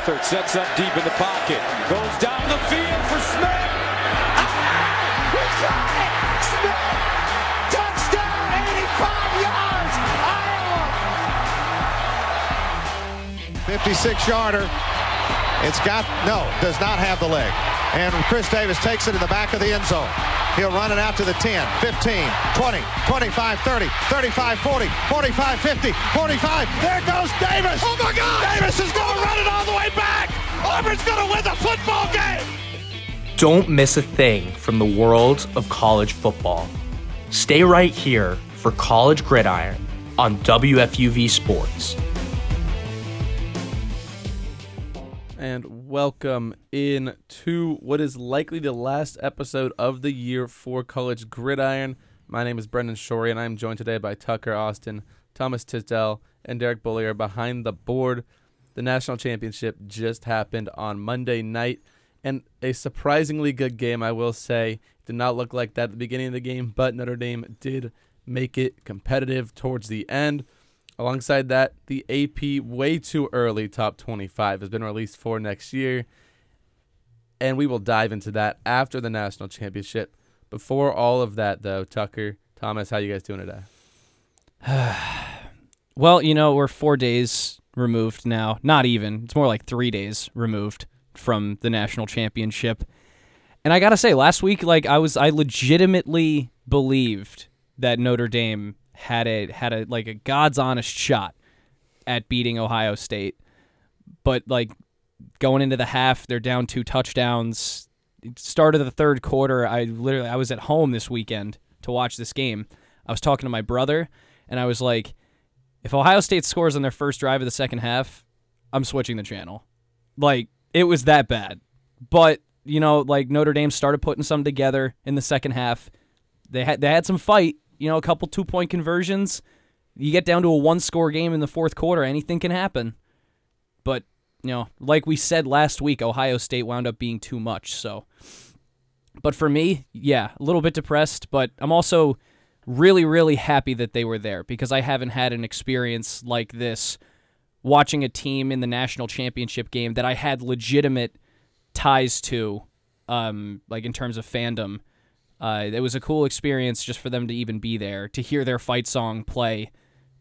Beathard sets up deep in the pocket. Goes down the field for Smith. He got it! Smith! Touchdown, 85 yards! Iowa! 56-yarder. Does not have the leg. And Chris Davis takes it in the back of the end zone. He'll run it out to the 10, 15, 20, 25, 30, 35, 40, 45, 50, 45. There goes Davis. Oh, my God. Davis is going to run it all the way back. Auburn's going to win the football game. Don't miss a thing from the world of college football. Stay right here for College Gridiron on WFUV Sports. And welcome in to what is likely the last episode of the year for College Gridiron. My name is Brendan Shorey, and I'm joined today by Tucker Austin, Thomas Tisdale, and Derek Bullier behind the board. The national championship just happened on Monday night, and a surprisingly good game, I will say. Did not look like that at the beginning of the game, but Notre Dame did make it competitive towards the end. Alongside that, the AP way too early top 25 has been released for next year, and we will dive into that after the national championship. Before all of that, though, Tucker, Thomas, how you guys doing today? Well, we're 4 days removed now. Not even. It's more like 3 days removed from the national championship. And I got to say, last week, I legitimately believed that Notre Dame had a God's honest shot at beating Ohio State. But going into the half, they're down 2 touchdowns. Start of the third quarter, I was at home this weekend to watch this game. I was talking to my brother, and I was like, if Ohio State scores on their first drive of the second half, I'm switching the channel. It was that bad. But, Notre Dame started putting some together in the second half. They had some fight. A couple 2-point conversions. You get down to a 1-score game in the fourth quarter, anything can happen. But, like we said last week, Ohio State wound up being too much. So, but for me, yeah, a little bit depressed, but I'm also really, really happy that they were there because I haven't had an experience like this watching a team in the national championship game that I had legitimate ties to, in terms of fandom. It was a cool experience just for them to even be there, to hear their fight song play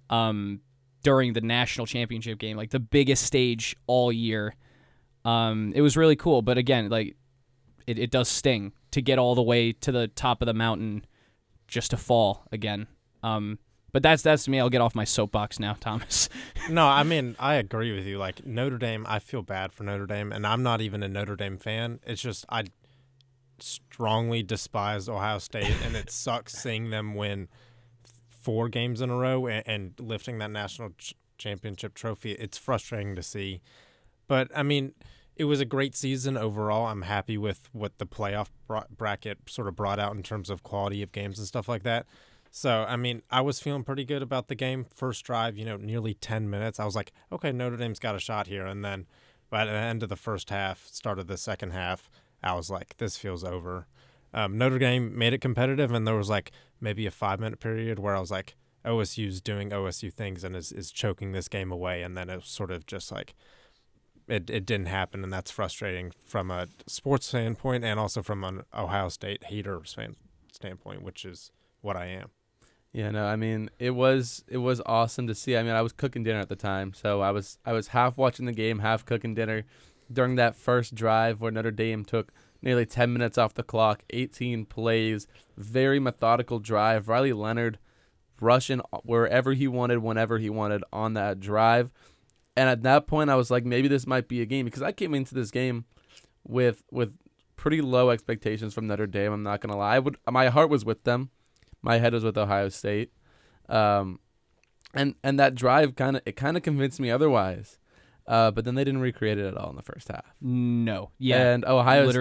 during the national championship game, the biggest stage all year. It was really cool, but again, it does sting to get all the way to the top of the mountain just to fall again. But that's me. I'll get off my soapbox now, Thomas. No, I mean, I agree with you. Notre Dame, I feel bad for Notre Dame, and I'm not even a Notre Dame fan. It's just I strongly despise Ohio State, and it sucks seeing them win 4 games in a row and lifting that national championship trophy. It's frustrating to see. But, I mean, it was a great season overall. I'm happy with what the playoff bracket sort of brought out in terms of quality of games and stuff like that. So, I mean, I was feeling pretty good about the game. First drive, nearly 10 minutes. I was like, okay, Notre Dame's got a shot here. And then by the end of the first half, start of the second half, I was like, this feels over. Notre Dame made it competitive, and there was maybe a 5-minute period where I was like, OSU's doing OSU things and is choking this game away, and then it was sort of just it didn't happen, and that's frustrating from a sports standpoint and also from an Ohio State hater standpoint, which is what I am. Yeah, no, I mean, it was awesome to see. I mean, I was cooking dinner at the time, so I was half watching the game, half cooking dinner. During that first drive where Notre Dame took nearly 10 minutes off the clock, 18 plays, very methodical drive. Riley Leonard rushing wherever he wanted, whenever he wanted on that drive. And at that point, I was like, maybe this might be a game because I came into this game with pretty low expectations from Notre Dame. I'm not going to lie. My heart was with them. My head was with Ohio State. And that drive kind of convinced me otherwise. But then they didn't recreate it at all in the first half. No. Yeah. And Ohio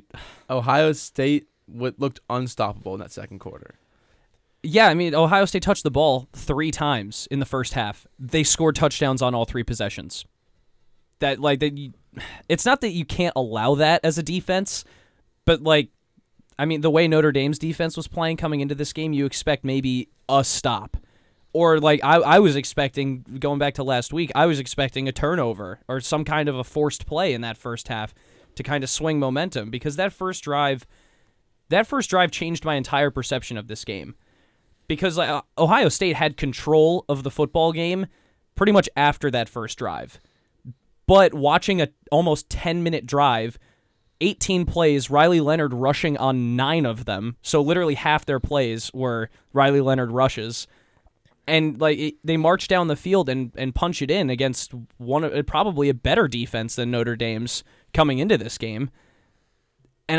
State looked unstoppable in that second quarter. Yeah, I mean, Ohio State touched the ball 3 times in the first half. They scored touchdowns on all 3 possessions. It's not that you can't allow that as a defense, but the way Notre Dame's defense was playing coming into this game, you expect maybe a stop Or like I was expecting, going back to last week, I was expecting a turnover or some kind of a forced play in that first half to kind of swing momentum, because that first drive changed my entire perception of this game. Because Ohio State had control of the football game pretty much after that first drive. But watching a almost 10-minute drive, 18 plays, Riley Leonard rushing on 9 of them, so literally half their plays were Riley Leonard rushes, and they march down the field and punch it in against probably a better defense than Notre Dame's coming into this game. And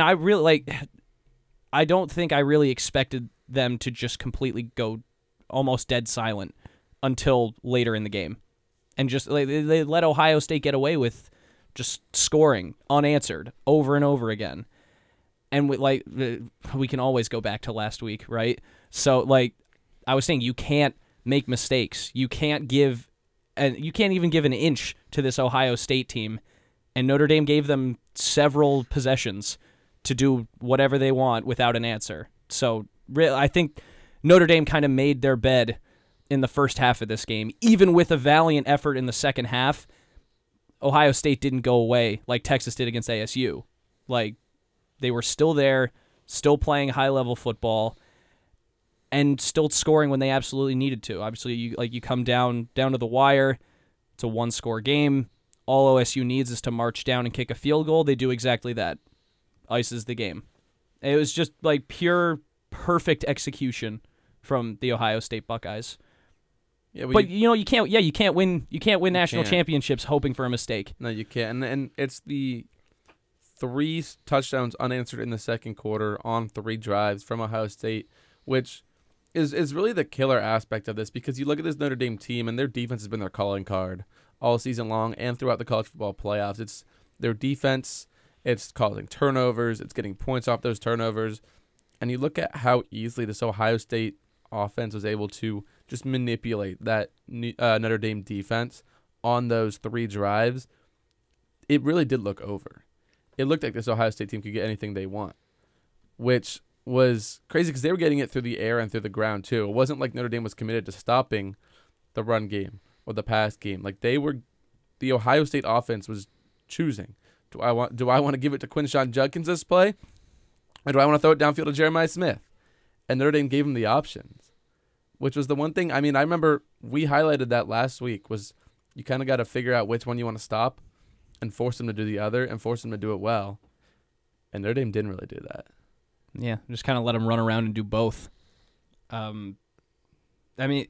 I don't think I really expected them to just completely go almost dead silent until later in the game. And just they let Ohio State get away with just scoring unanswered over and over again. And we can always go back to last week, right? So I was saying, you can't make mistakes. You can't even give an inch to this Ohio State team. And Notre Dame gave them several possessions to do whatever they want without an answer. So I think Notre Dame kind of made their bed in the first half of this game. Even with a valiant effort in the second half, Ohio State didn't go away like Texas did against ASU. They were still there, still playing high-level football, and still scoring when they absolutely needed to. Obviously, you come down to the wire. It's a one-score game. All OSU needs is to march down and kick a field goal. They do exactly that. Ices the game. It was just pure, perfect execution from the Ohio State Buckeyes. Yeah, but you can't. Yeah, you can't win. You can't win national championships hoping for a mistake. No, you can't. And it's the 3 touchdowns unanswered in the second quarter on 3 drives from Ohio State, which is really the killer aspect of this, because you look at this Notre Dame team and their defense has been their calling card all season long and throughout the college football playoffs. It's their defense. It's causing turnovers. It's getting points off those turnovers. And you look at how easily this Ohio State offense was able to just manipulate that Notre Dame defense on those 3 drives. It really did look over. It looked like this Ohio State team could get anything they want, which was crazy because they were getting it through the air and through the ground too. It wasn't like Notre Dame was committed to stopping the run game or the pass game. The Ohio State offense was choosing. Do I want to give it to Quinshon Judkins this play, or do I want to throw it downfield to Jeremiah Smith? And Notre Dame gave him the options, which was the one thing. I mean, I remember we highlighted that last week, was you kind of got to figure out which one you want to stop and force them to do the other and force them to do it well. And Notre Dame didn't really do that. Yeah, just kind of let them run around and do both. I mean,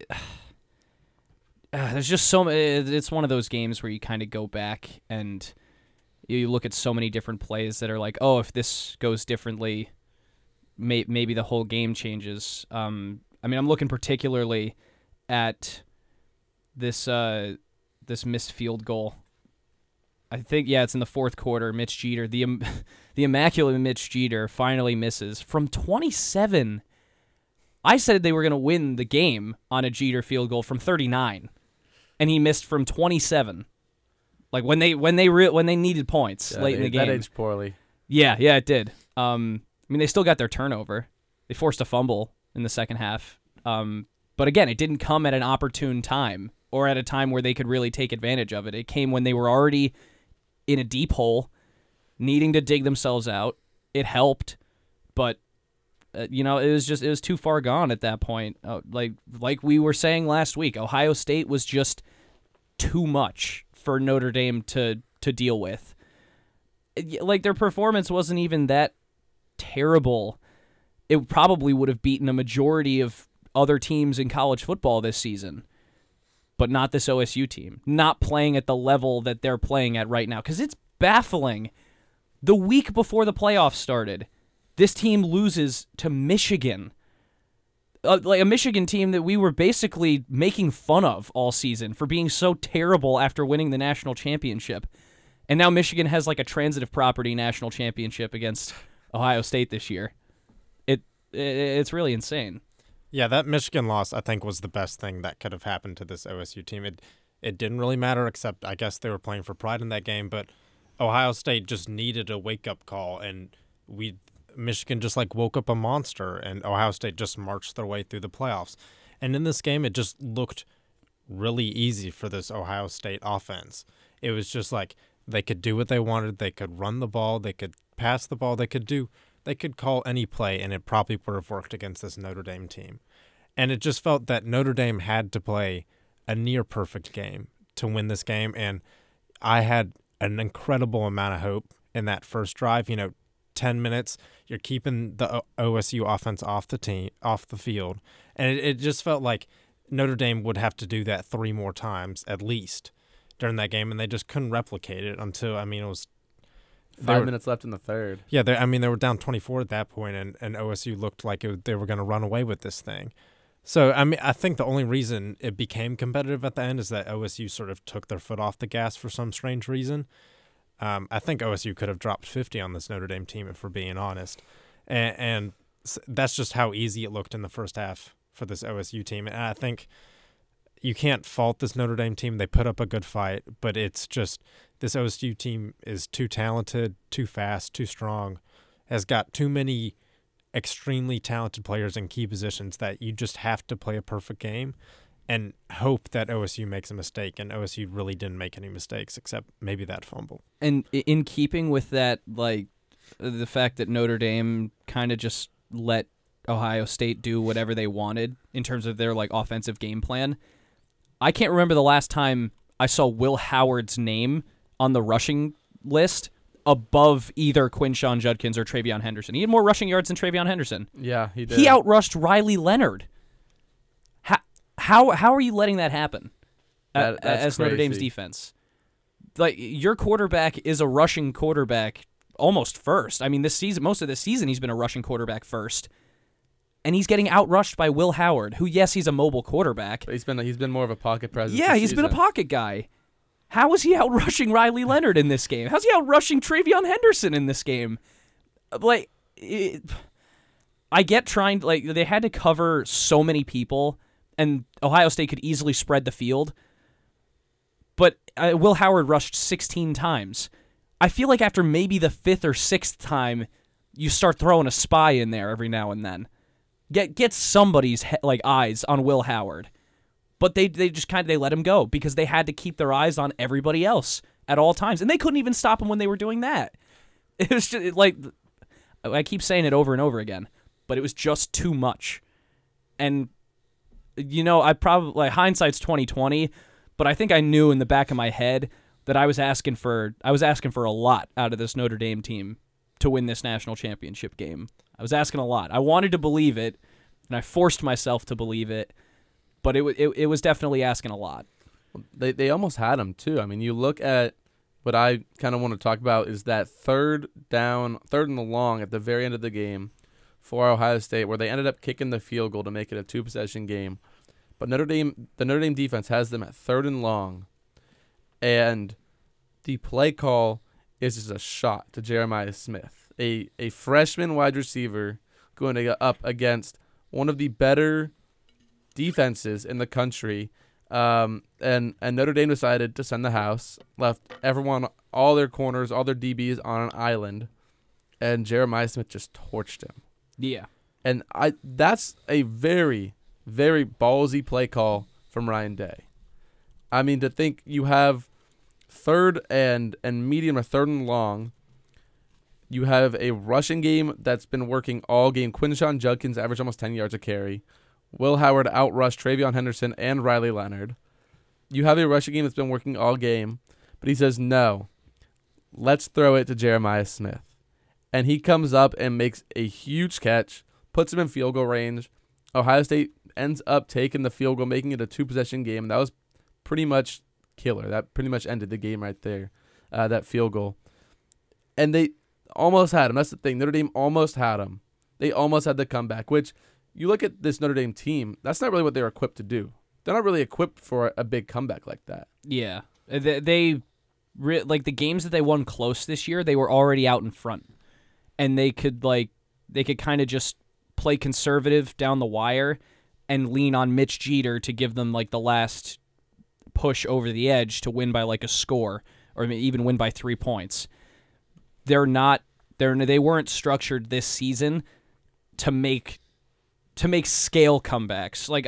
there's just so many. It's one of those games where you kind of go back and you look at so many different plays that are like, oh, if this goes differently, maybe the whole game changes. I mean, I'm looking particularly at this missed field goal. I think, it's in the fourth quarter. Mitch Jeter, the immaculate Mitch Jeter, finally misses from 27. I said they were going to win the game on a Jeter field goal from 39, and he missed from 27. When they needed points late in the game. That aged poorly. Yeah, it did. I mean, they still got their turnover. They forced a fumble in the second half. But again, it didn't come at an opportune time or at a time where they could really take advantage of it. It came when they were already in a deep hole, needing to dig themselves out. It helped, but it was too far gone at that point. Like we were saying last week, Ohio State was just too much for Notre Dame to deal with. Their performance wasn't even that terrible. It probably would have beaten a majority of other teams in college football this season, but not this OSU team, not playing at the level that they're playing at right now. Because it's baffling. The week before the playoffs started, this team loses to Michigan. A Michigan team that we were basically making fun of all season for being so terrible after winning the national championship. And now Michigan has a transitive property national championship against Ohio State this year. It's really insane. Yeah, that Michigan loss, I think, was the best thing that could have happened to this OSU team. It didn't really matter, except I guess they were playing for pride in that game, but Ohio State just needed a wake-up call, and Michigan just woke up a monster, and Ohio State just marched their way through the playoffs. And in this game, it just looked really easy for this Ohio State offense. It was just like they could do what they wanted. They could run the ball. They could pass the ball. They could call any play, and it probably would have worked against this Notre Dame team. And it just felt that Notre Dame had to play a near perfect game to win this game. And I had an incredible amount of hope in that first drive. 10 minutes, you're keeping the OSU offense off the field. And it just felt like Notre Dame would have to do that 3 more times at least during that game, and they just couldn't replicate it until, it was 5 minutes left in the third. Yeah, they were down 24 at that point, and OSU looked like they were going to run away with this thing. So, I think the only reason it became competitive at the end is that OSU sort of took their foot off the gas for some strange reason. I think OSU could have dropped 50 on this Notre Dame team, if we're being honest. And that's just how easy it looked in the first half for this OSU team. And I think you can't fault this Notre Dame team. They put up a good fight, but it's just this OSU team is too talented, too fast, too strong, has got too many extremely talented players in key positions that you just have to play a perfect game and hope that OSU makes a mistake. And OSU really didn't make any mistakes except maybe that fumble. And in keeping with that, like the fact that Notre Dame kind of just let Ohio State do whatever they wanted in terms of their like offensive game plan, I can't remember the last time I saw Will Howard's name on the rushing list above either Quinshon Judkins or TreVeyon Henderson. He had more rushing yards than TreVeyon Henderson. Yeah, he did. He outrushed Riley Leonard. How are you letting that happen as Notre Dame's defense? Like, your quarterback is a rushing quarterback almost first. This season, most of the season, he's been a rushing quarterback first. And he's getting outrushed by Will Howard, who, yes, he's a mobile quarterback. But he's been more of a pocket presence. Yeah, this he's season. been a pocket guy. How is he outrushing Riley Leonard in this game? How's he outrushing TreVeyon Henderson in this game? I get trying, they had to cover so many people, and Ohio State could easily spread the field. But Will Howard rushed 16 times. I feel like after maybe the 5th or 6th time, you start throwing a spy in there every now and then. Get somebody's eyes on Will Howard. But they just they let him go because they had to keep their eyes on everybody else at all times. And they couldn't even stop him when they were doing that. It was just I keep saying it over and over again, but it was just too much. And I probably hindsight's 20/20, but I think I knew in the back of my head that I was asking for a lot out of this Notre Dame team to win this national championship game. I was asking a lot. I wanted to believe it, and I forced myself to believe it, but it was definitely asking a lot. They almost had him too. You look at what I kind of want to talk about is that third and the long at the very end of the game for Ohio State, where they ended up kicking the field goal to make it a 2-possession game. But the Notre Dame defense has them at 3rd and long, and the play call is just a shot to Jeremiah Smith, a freshman wide receiver going to get up against one of the better defenses in the country. And Notre Dame decided to send the house, left everyone, all their corners, all their DBs on an island, and Jeremiah Smith just torched him. Yeah. And that's a very, very ballsy play call from Ryan Day. To think you have 3rd and medium or 3rd and long, you have a rushing game that's been working all game. Quinshon Judkins averaged almost 10 yards a carry. Will Howard outrushed TreVeyon Henderson and Riley Leonard. You have a rushing game that's been working all game, but he says, no, let's throw it to Jeremiah Smith. And he comes up and makes a huge catch, puts him in field goal range. Ohio State ends up taking the field goal, making it a 2-possession game. That was pretty much killer. That pretty much ended the game right there, that field goal. And they almost had him. That's the thing. Notre Dame almost had him. They almost had the comeback, which you look at this Notre Dame team, that's not really what they're equipped to do. They're not really equipped for a big comeback like that. Yeah. The games that they won close this year, they were already out in front. And they could kind of just play conservative down the wire and lean on Mitch Jeter to give them the last push over the edge to win by a score or even win by 3 points. They weren't structured this season to make to make scale comebacks. Like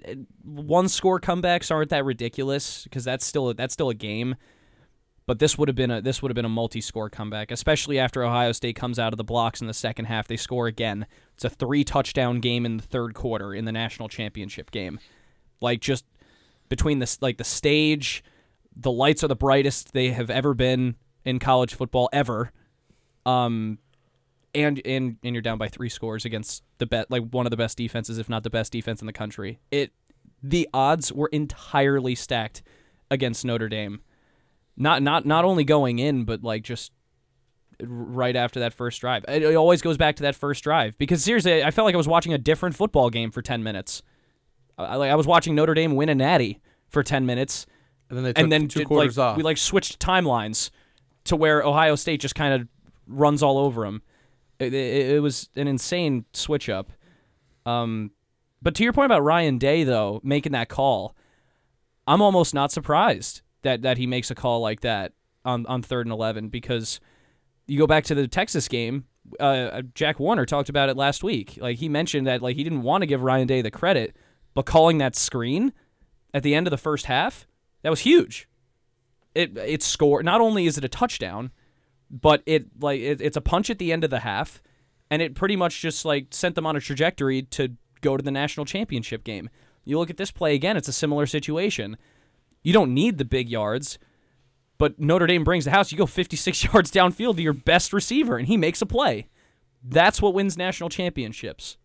one score comebacks aren't that ridiculous because that's still a game. But this would have been a multi-score comeback, especially after Ohio State comes out of the blocks in the second half. They score again. It's a 3-touchdown game in the third quarter in the national championship game. Like, just between the stage, the lights are the brightest they have ever been in college football ever. And you're down by 3 scores against one of the best defenses, if not the best defense in the country. The odds were entirely stacked against Notre Dame. Not only going in, but like just right after that first drive. It always goes back to that first drive because seriously, I felt like I was watching a different football game for 10 minutes. I was watching Notre Dame win a natty for 10 minutes, and then they took 2 quarters off. We switched timelines to where Ohio State just kind of runs all over them. It was an insane switch up. But to your point about Ryan Day though, making that call, I'm almost not surprised that he makes a call like that on 3rd and 11 because you go back to the Texas game. Jack Warner talked about it last week. Like, he mentioned that he didn't want to give Ryan Day the credit, but calling that screen at the end of the first half, that was huge. It scored. Not only is it a touchdown, but it's a punch at the end of the half, and it pretty much just sent them on a trajectory to go to the national championship game. You look at this play again; it's a similar situation. You don't need the big yards, but Notre Dame brings the house. You go 56 yards downfield to your best receiver, and he makes a play. That's what wins national championships.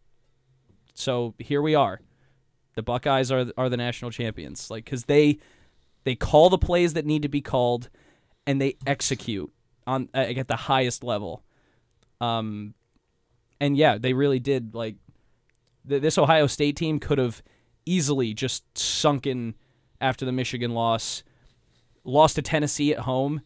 So here we are. The Buckeyes are the national champions, because they call the plays that need to be called, and they execute at the highest level. And yeah, they really did. This Ohio State team could have easily just sunken after the Michigan lost to Tennessee at home.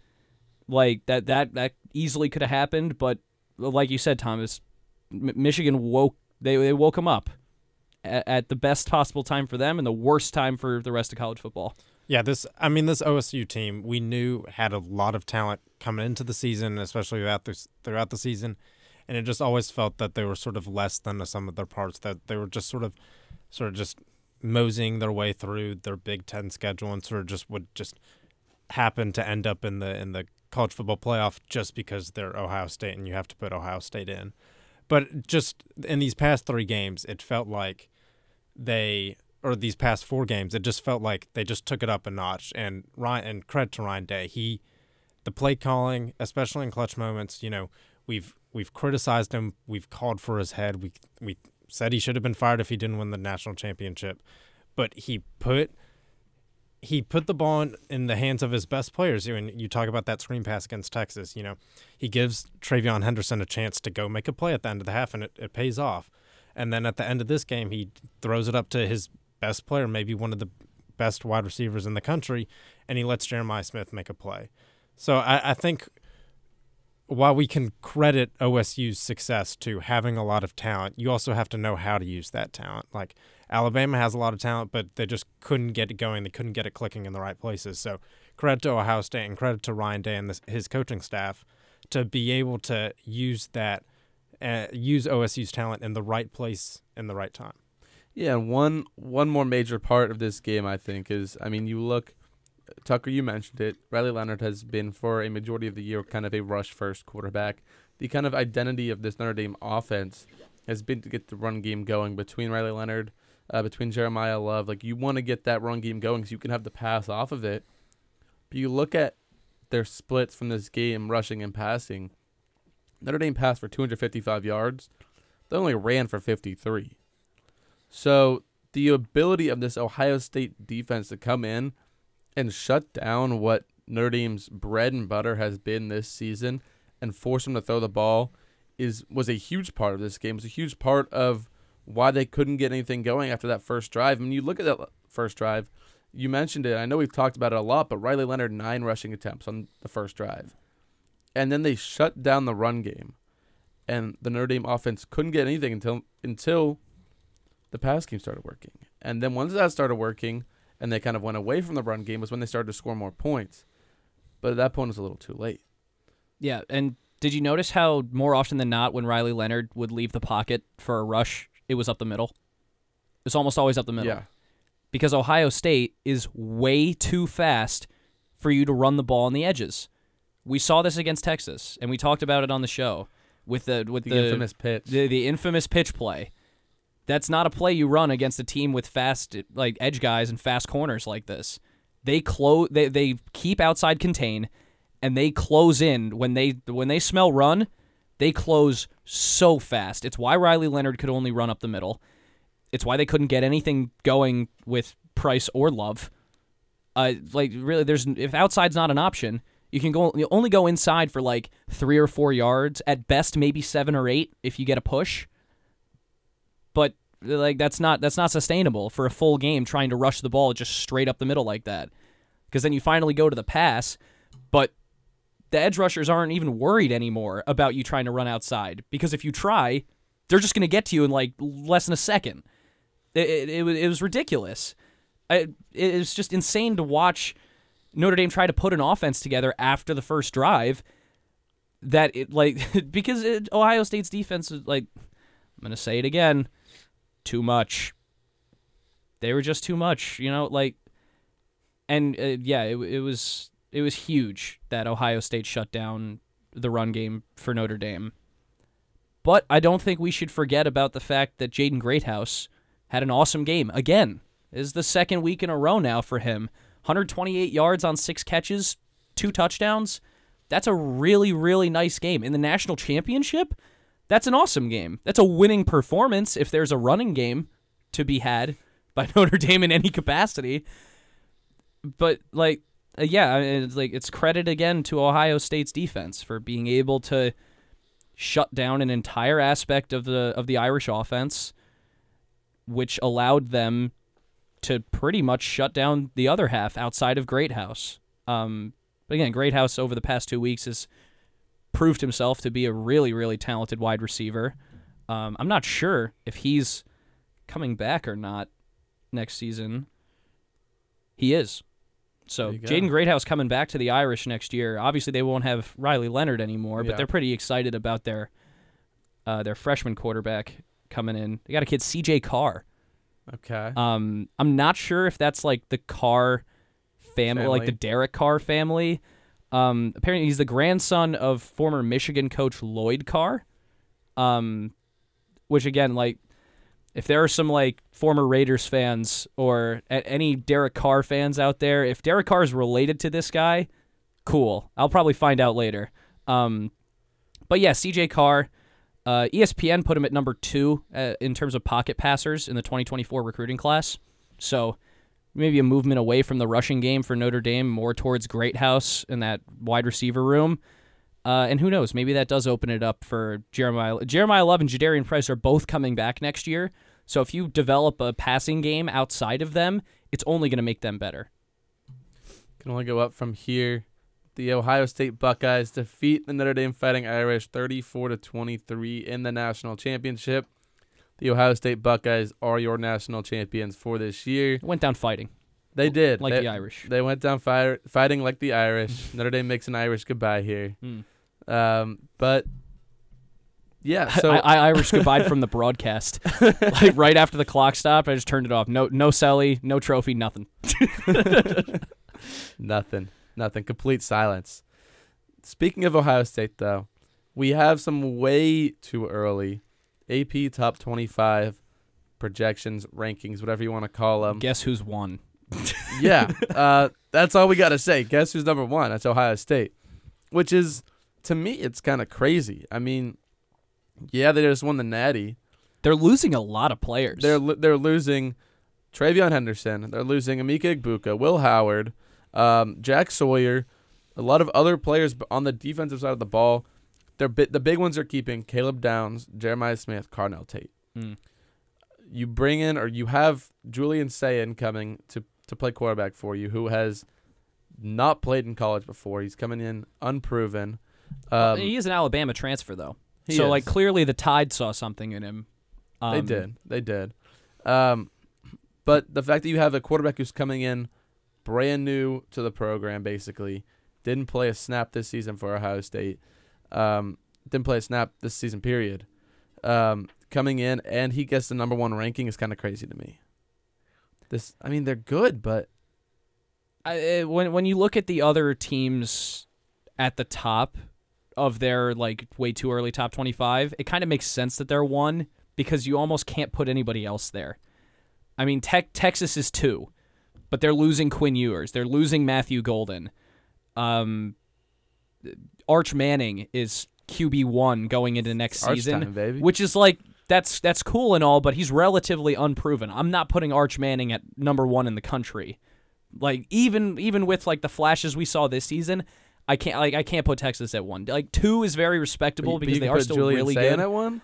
That easily could have happened, but like you said, Thomas, Michigan woke them up at the best possible time for them and the worst time for the rest of college football. Yeah, this OSU team we knew had a lot of talent coming into the season, especially throughout the season, and it just always felt that they were sort of less than the sum of their parts, that they were just sort of just moseying their way through their Big Ten schedule and would happen to end up in the college football playoff just because they're Ohio State and you have to put Ohio State in. But just in these past 3 games, it felt like these past 4 games, it just felt like they just took it up a notch. And credit to Ryan Day, the play calling, especially in clutch moments, we've criticized him, we've called for his head, we said he should have been fired if he didn't win the national championship, but he put the ball in the hands of his best players. When you talk about that screen pass against Texas, he gives TreVeyon Henderson a chance to go make a play at the end of the half, and it pays off. And then at the end of this game, he throws it up to his best player, maybe one of the best wide receivers in the country, and he lets Jeremiah Smith make a play. So I think while we can credit OSU's success to having a lot of talent, you also have to know how to use that talent. Alabama has a lot of talent, but they just couldn't get it going. They couldn't get it clicking in the right places. So credit to Ohio State and credit to Ryan Day and his coaching staff to be able to use OSU's talent in the right place in the right time. Yeah, one more major part of this game, I think, is, you look, Tucker, you mentioned it, Riley Leonard has been for a majority of the year kind of a rush-first quarterback. The kind of identity of this Notre Dame offense has been to get the run game going between Riley Leonard, between Jeremiah Love. You want to get that run game going so you can have the pass off of it. But you look at their splits from this game, rushing and passing. Notre Dame passed for 255 yards. They only ran for 53. So the ability of this Ohio State defense to come in and shut down what Notre Dame's bread and butter has been this season and force them to throw the ball was a huge part of this game. It was a huge part of why they couldn't get anything going after that first drive. You look at that first drive, you mentioned it. I know we've talked about it a lot, but Riley Leonard, 9 rushing attempts on the first drive. And then they shut down the run game. And the Notre Dame offense couldn't get anything until the pass game started working. And then once that started working and they kind of went away from the run game was when they started to score more points. But at that point, it was a little too late. Yeah, and did you notice how more often than not when Riley Leonard would leave the pocket for a rush, it was up the middle? It's almost always up the middle. Yeah. Because Ohio State is way too fast for you to run the ball on the edges. We saw this against Texas, and we talked about it on the show with the infamous pitch. The infamous pitch play. That's not a play you run against a team with fast like edge guys and fast corners like this. They keep outside contain, and they close in when they smell run. They close so fast. It's why Riley Leonard could only run up the middle. It's why they couldn't get anything going with Price or Love. Really, if outside's not an option, you only go inside for like 3 or 4 yards at best, maybe 7 or 8 if you get a push. But like that's not sustainable for a full game trying to rush the ball just straight up the middle like that. Because then you finally go to the pass, but the edge rushers aren't even worried anymore about you trying to run outside, because if you try, they're just going to get to you in like less than a second. It was ridiculous. It was just insane to watch Notre Dame try to put an offense together after the first drive. Because Ohio State's defense was like, I'm going to say it again, too much. They were just too much, and it was huge that Ohio State shut down the run game for Notre Dame. But I don't think we should forget about the fact that Jaden Greathouse had an awesome game. Again, this is the second week in a row now for him. 128 yards on 6 catches, 2 touchdowns. That's a really, really nice game. In the national championship, that's an awesome game. That's a winning performance if there's a running game to be had by Notre Dame in any capacity. But, it's credit again to Ohio State's defense for being able to shut down an entire aspect of the Irish offense, which allowed them to pretty much shut down the other half outside of Greathouse. But again, Greathouse over the past 2 weeks has proved himself to be a really, really talented wide receiver. I'm not sure if he's coming back or not next season. He is. So Jaden Greathouse coming back to the Irish next year. Obviously, they won't have Riley Leonard anymore, but they're pretty excited about their freshman quarterback coming in. They got a kid, CJ Carr. Okay. I'm not sure if that's like the Carr family, like the Derek Carr family. Apparently, he's the grandson of former Michigan coach Lloyd Carr. Which again, like, if there are some like former Raiders fans or any Derek Carr fans out there, if Derek Carr is related to this guy, cool. I'll probably find out later. But yeah, CJ Carr. ESPN put him at number 2 in terms of pocket passers in the 2024 recruiting class. So maybe a movement away from the rushing game for Notre Dame, more towards Greathouse in that wide receiver room. And who knows, maybe that does open it up for Jeremiah Love and Jadarian Price are both coming back next year. So if you develop a passing game outside of them, it's only going to make them better. Can only go up from here. The Ohio State Buckeyes defeat the Notre Dame Fighting Irish 34-23 in the national championship. The Ohio State Buckeyes are your national champions for this year. Went down fighting. They did. Like the Irish. They went down fighting like the Irish. Notre Dame makes an Irish goodbye here. But, yeah. So I Irish goodbye from the broadcast. Like right after the clock stopped, I just turned it off. No Selly, no trophy, nothing. Nothing. Complete silence. Speaking of Ohio State, though, we have some way too early AP top 25 projections, rankings, whatever you want to call them. Guess who's won? Yeah. That's all we got to say. Guess who's number 1? That's Ohio State, which is, to me, it's kind of crazy. I mean, yeah, they just won the Natty. They're losing a lot of players. They're losing Travion Henderson. They're losing Emeka Egbuka, Will Howard, Jack Sawyer, a lot of other players on the defensive side of the ball. The big ones are keeping Caleb Downs, Jeremiah Smith, Carnell Tate. You bring in, or you have Julian Sayin coming to play quarterback for you, who has not played in college before. He's coming in unproven. He is an Alabama transfer, though. So, like, clearly the Tide saw something in him. They did. But the fact that you have a quarterback who's coming in brand new to the program, basically, didn't play a snap this season for Ohio State, didn't play a snap this season, period, coming in and he gets the number 1 ranking is kind of crazy to me. They're good, but when you look at the other teams at the top of their like way too early top 25, it kind of makes sense that they're 1 because you almost can't put anybody else there. I mean, Texas is 2, but they're losing Quinn Ewers. They're losing Matthew Golden. Arch Manning is QB1 going into next Arch season, time, baby. which is like that's cool and all, but he's relatively unproven. I'm not putting Arch Manning at number 1 in the country. Like even with like the flashes we saw this season, I can't put Texas at 1. Like 2 is very respectable because they are still Julian really Sayin good. At 1?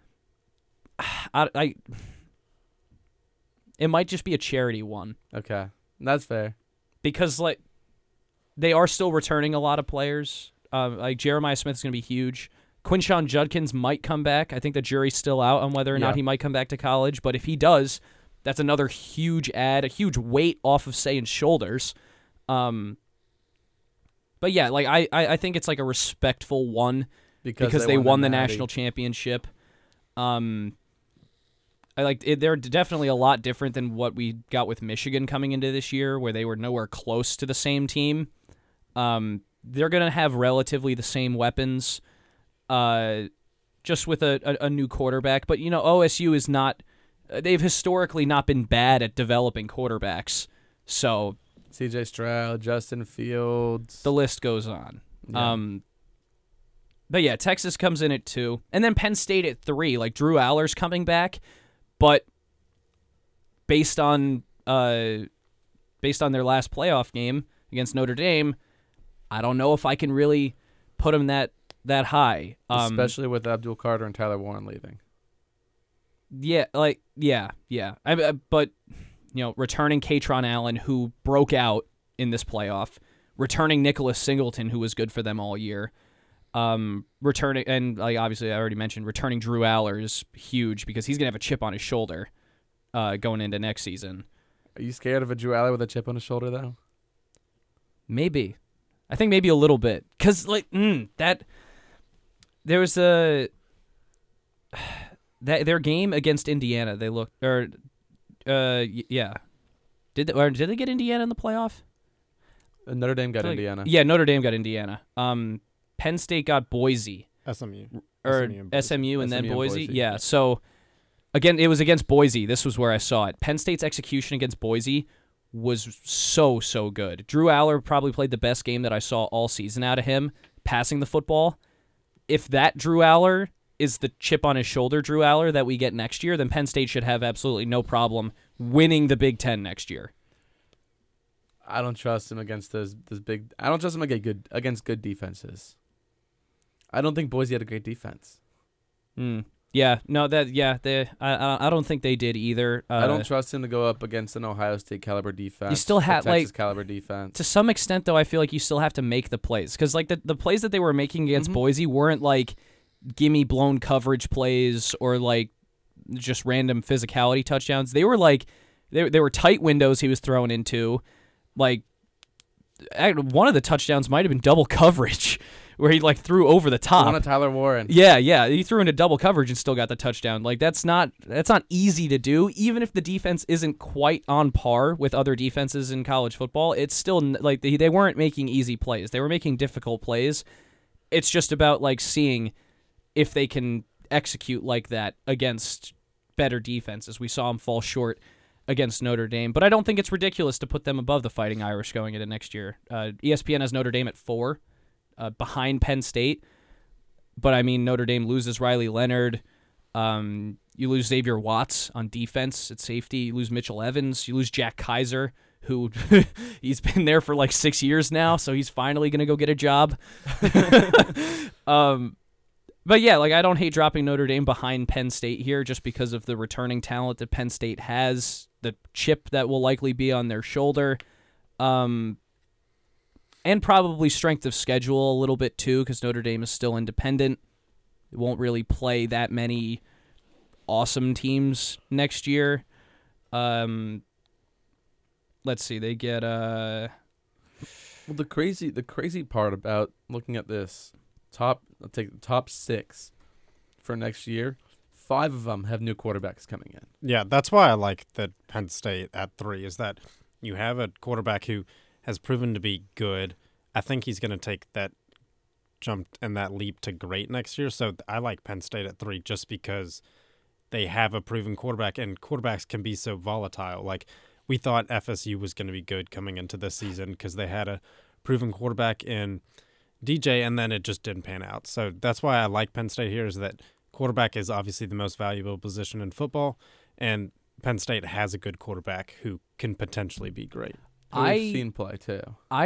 It might just be a charity 1 Okay, that's fair. because like they are still returning a lot of players. Like Jeremiah Smith is going to be huge. Quinshon Judkins might come back. I think the jury's still out on whether or not he might come back to college. But if he does, that's another huge add, a huge weight off of Sayin's shoulders. But yeah, like I think it's like a respectful 1 because they won the national championship. They're definitely a lot different than what we got with Michigan coming into this year, where they were nowhere close to the same team. They're going to have relatively the same weapons, just with a new quarterback. But, OSU is not – they've historically not been bad at developing quarterbacks. So C.J. Stroud, Justin Fields. the list goes on. Yeah. But, yeah, Texas comes in at 2. And then Penn State at 3. Like, Drew Aller's coming back. But based on their last playoff game against Notre Dame, I don't know if I can really put them that high. Especially with Abdul Carter and Tyler Warren leaving. Yeah. But returning Katron Allen, who broke out in this playoff, returning Nicholas Singleton, who was good for them all year. Returning, and like obviously I already mentioned, returning Drew Aller is huge because he's gonna have a chip on his shoulder going into next season. Are you scared of a Drew Aller with a chip on his shoulder though? Maybe, I think maybe a little bit because like that there was their game against Indiana. They looked Did they get Indiana in the playoff? Notre Dame got Indiana. Yeah, Notre Dame got Indiana. Penn State got Boise. SMU. Or SMU and then SMU and Boise. Boise. Yeah, so again, it was against Boise. This was where I saw it. Penn State's execution against Boise was so good. Drew Aller probably played the best game that I saw all season out of him, passing the football. If that Drew Aller is the chip on his shoulder Drew Aller that we get next year, then Penn State should have absolutely no problem winning the Big Ten next year. I don't trust him against those big. I don't trust him against good defenses. I don't think Boise had a great defense. Yeah, no, I don't think they did either. I don't trust him to go up against an Ohio State caliber defense. You still have Texas caliber defense. To some extent, though, I feel like you still have to make the plays because like the plays that they were making against Boise weren't like gimme blown coverage plays or like just random physicality touchdowns. They were like they were tight windows he was thrown into. Like one of the touchdowns might have been double coverage where he like threw over the top. One of Tyler Warren. Yeah, he threw into double coverage and still got the touchdown. Like that's not easy to do. Even if the defense isn't quite on par with other defenses in college football, it's still like they weren't making easy plays. They were making difficult plays. It's just about like seeing if they can execute like that against better defenses. We saw them fall short against Notre Dame, but I don't think it's ridiculous to put them above the Fighting Irish going into next year. ESPN has Notre Dame at 4, behind Penn State, but I mean Notre Dame loses Riley Leonard. You lose Xavier Watts on defense at safety. You lose Mitchell Evans. You lose Jack Kaiser, who he's been there for like 6 years now, so he's finally gonna go get a job. But yeah, like I don't hate dropping Notre Dame behind Penn State here just because of the returning talent that Penn State has, the chip that will likely be on their shoulder, and probably strength of schedule a little bit too because Notre Dame is still independent. It won't really play that many awesome teams next year. Let's see, they get Well, the crazy part about looking at this. I'll take the top 6 for next year. 5 of them have new quarterbacks coming in. Yeah, that's why I like that Penn State at 3 is that you have a quarterback who has proven to be good. I think he's going to take that jump and that leap to great next year. So I like Penn State at 3 just because they have a proven quarterback, and quarterbacks can be so volatile. Like, we thought FSU was going to be good coming into this season because they had a proven quarterback in DJ, and then it just didn't pan out. So that's why I like Penn State here, is that quarterback is obviously the most valuable position in football, and Penn State has a good quarterback who can potentially be great. We've seen play too.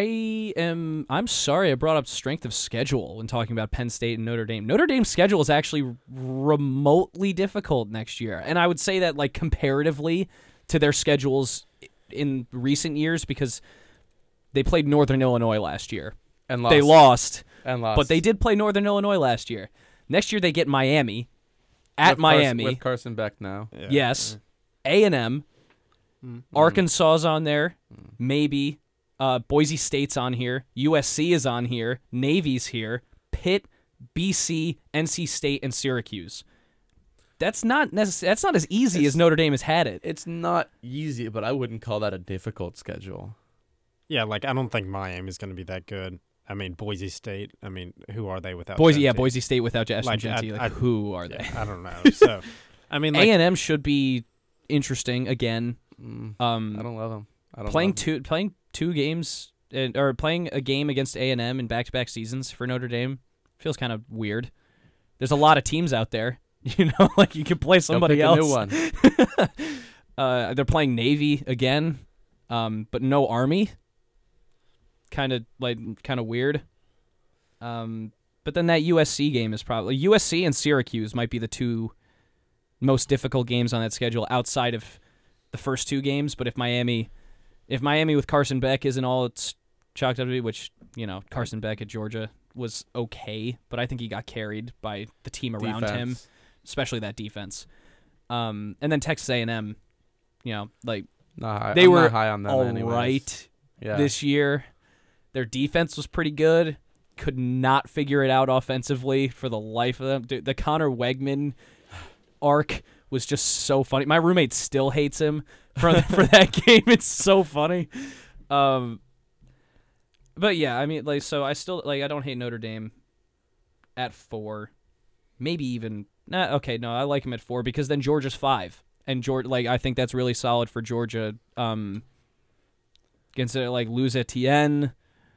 I'm sorry I brought up strength of schedule when talking about Penn State and Notre Dame. Notre Dame's schedule is actually remotely difficult next year. And I would say that like comparatively to their schedules in recent years, because they played Northern Illinois last year. And lost. They lost. And lost. But they did play Northern Illinois last year. Next year they get Miami at Miami. With Carson Beck now. Yeah. Yes. A&M. Arkansas's on there. Maybe. Boise State's on here. USC is on here. Navy's here. Pitt, BC, NC State, and Syracuse. That's not as easy as Notre Dame has had it. It's not easy, but I wouldn't call that a difficult schedule. Yeah, like I don't think Miami's going to be that good. I mean, Boise State. I mean, who are they without Boise? Genty? Yeah, Boise State without Justin Like, Genty. I- Who are they? Yeah, I don't know. So, I mean, like, A&M should be interesting again. I don't love them. Playing two games or playing a game against A&M in back-to-back seasons for Notre Dame feels kind of weird. There's a lot of teams out there, like you could play somebody else. A new one. They're playing Navy again, but no Army. Kind of weird. But then that USC game is probably USC and Syracuse might be the two most difficult games on that schedule outside of the first two games. But if Miami with Carson Beck isn't all it's chalked up to be, which Carson Beck at Georgia was okay, but I think he got carried by the team around him, especially that defense. And then Texas A&M, they I'm were not high on them all anyways. right Yeah. this year. Their defense was pretty good. Could not figure it out offensively for the life of them. Dude, the Connor Wegman arc was just so funny. My roommate still hates him for that game. It's so funny. But yeah, I mean, like, so I still I don't hate Notre Dame at 4, maybe even. Okay, no, I like him at 4 because then Georgia's 5, and I think that's really solid for Georgia. Against lose Etienne,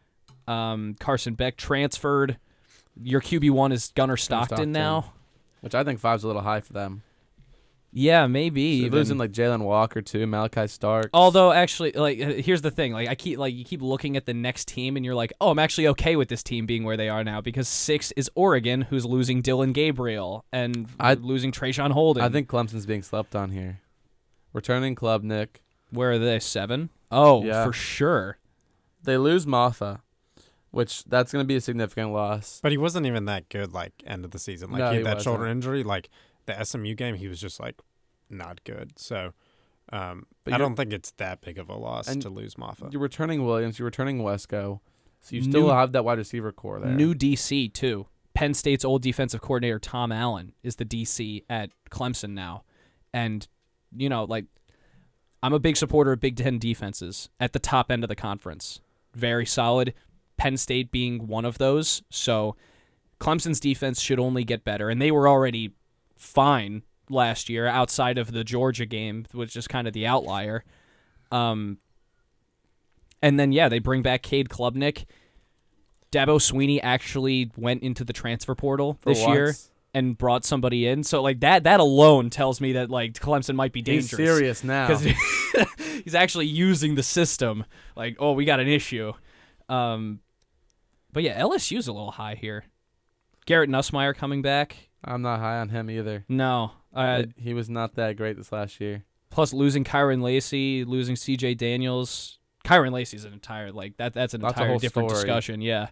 Carson Beck transferred. Your QB1 is Gunnar Stockton now, which I think 5's a little high for them. Yeah, maybe. So losing Jalen Walker too, Malachi Starks. Although actually, here's the thing: you keep looking at the next team, and you're like, oh, I'm actually okay with this team being where they are now because 6 is Oregon, who's losing Dylan Gabriel and losing Trayshawn Holden. I think Clemson's being slept on here. Returning Klubnik. Where are they? 7? Oh, yeah. For sure. They lose Maffa, which that's going to be a significant loss. but he wasn't even that good. Like end of the season, No, he he had that shoulder wasn't. injury. Like the SMU game, he was just like not good. So, I you're- don't think it's that big of a loss And to lose Maffa. You're returning Williams. You're returning Wesco. So you still have that wide receiver core there. New DC too. Penn State's old defensive coordinator Tom Allen is the DC at Clemson now, and I'm a big supporter of Big Ten defenses at the top end of the conference. Very solid. Penn State being one of those. So Clemson's defense should only get better, and they were already fine last year outside of the Georgia game, which is kind of the outlier. And then, they bring back Cade Klubnik. Dabo Sweeney actually went into the transfer portal For this year once. and brought somebody in. So, that alone tells me that, Clemson might be dangerous. He's serious now. Because he's actually using the system. We got an issue. But, LSU's a little high here. Garrett Nussmeier coming back. I'm not high on him either. No. He was not that great this last year. Plus losing Kyron Lacey, losing C.J. Daniels. Kyron Lacey's an entire that's an That's a entire whole different story. discussion. Yeah,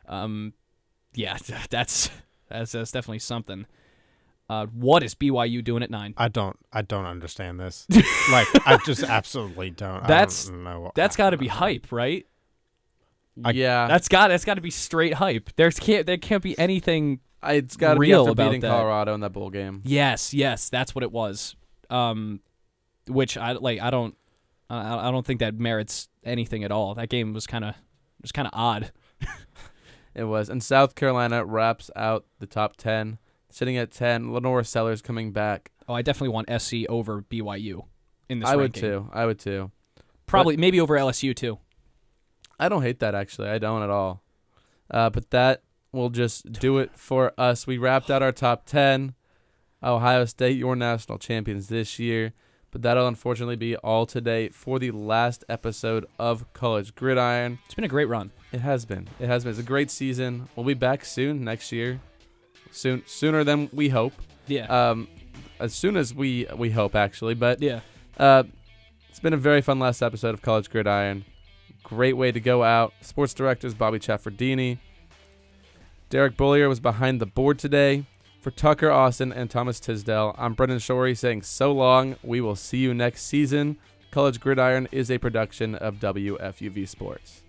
that's definitely something. What is BYU doing at 9? I don't understand this. I just absolutely don't. That's I don't know. That's got to be hype, right? Yeah. That's got to be straight hype. There can't be anything It's got to be real after about beating that. Colorado in that bowl game. Yes, that's what it was. Which I don't think that merits anything at all. That game was kind of odd. It was. And South Carolina wraps out the top 10, sitting at 10. Lenore Sellers coming back. Oh, I definitely want SC over BYU in this I ranking. would too. Probably maybe over LSU too. I don't hate that, actually. I don't at all. But that will just do it for us. We wrapped out our top 10. Ohio State, your national champions this year. But that'll unfortunately be all today for the last episode of College Gridiron. It's been a great run. It has been. It's a great season. We'll be back soon next year. Sooner than we hope. Yeah. As soon as we hope, actually. But Yeah. it's been a very fun last episode of College Gridiron. Great way to go out. Sports directors Bobby Chaffardini. Derek Bullier was behind the board today. For Tucker Austin and Thomas Tisdale, I'm Brendan Shorey saying so long. We will see you next season. College Gridiron is a production of WFUV Sports.